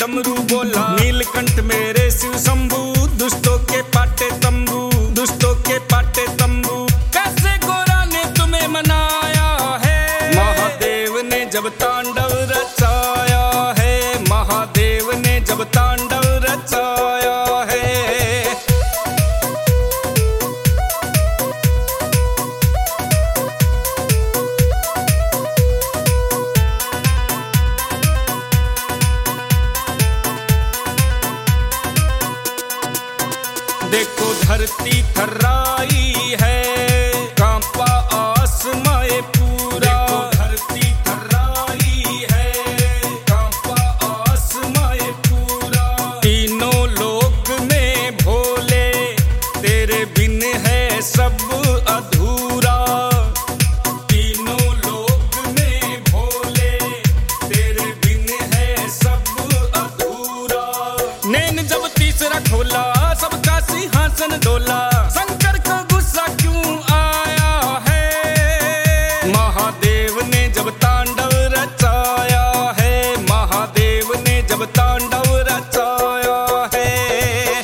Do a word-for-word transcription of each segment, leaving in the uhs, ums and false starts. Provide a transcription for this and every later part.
डमरू बोला, नीलकंठ मेरे शिव शंभू, दुष्टों के पाटे तंबू, दुष्टों के पाटे तंबू। कैसे गोरा ने तुम्हें मनाया है, महादेव ने जब तांडव रचाया है, महादेव ने जब तांडव रचाया है। देखो धरती थर्राई है, कांपा आसमां पूरा। देखो धरती थर्राई है, कांपा आसमां पूरा। तीनों लोक में भोले, तेरे बिन है सब अधूरा। तीनों लोक में भोले, तेरे बिन है सब अधूरा। नैन जब तीसरा खोला, सबका सिंहासन डोला। शंकर को गुस्सा क्यों आया है, महादेव ने जब तांडव रचाया है, महादेव ने जब तांडव रचाया है।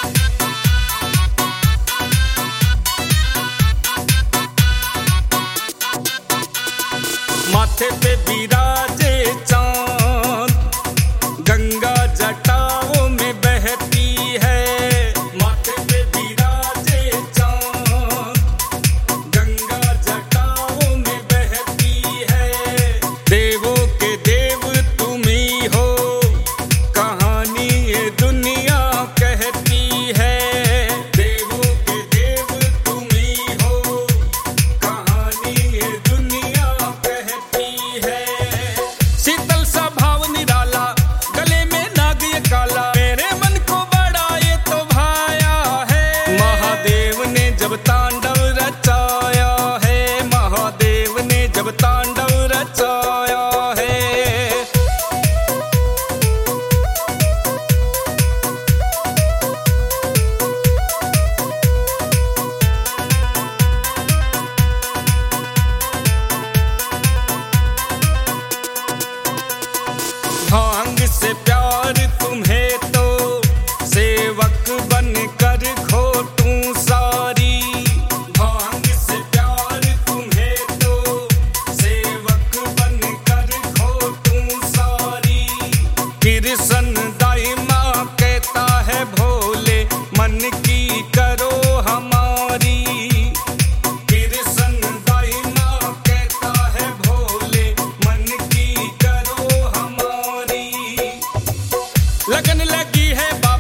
माथे पे बिराजे चांद, गंगा जटाओं में बहती है। माथे पे बिराजे चांद, गंगा जटाओं में बहती है। देवों के देव तुम ही हो, कहानी ये दुनिया कहती है। देवों के देव तुम ही हो, कहानी ये दुनिया कहती है। शीतल सा भाव निराला, गले में नाग ये काला, मेरे मन को बड़ा ये तो भाया है। महादेव ने जब तांडव रचाया है, महादेव ने जब तांडव रचाया है। भांग से प्यार तुम्हें तो, सेवक बन कर घोटूं सारी। भांग से प्यार तुम्हें तो, सेवक बन कर घोटूं सारी। कृष्ण दाईमा कहता है भोले, मन की करो हमारी। कृष्ण दाईमा कहता है भोले, मन की करो हमारी। लगन लगी है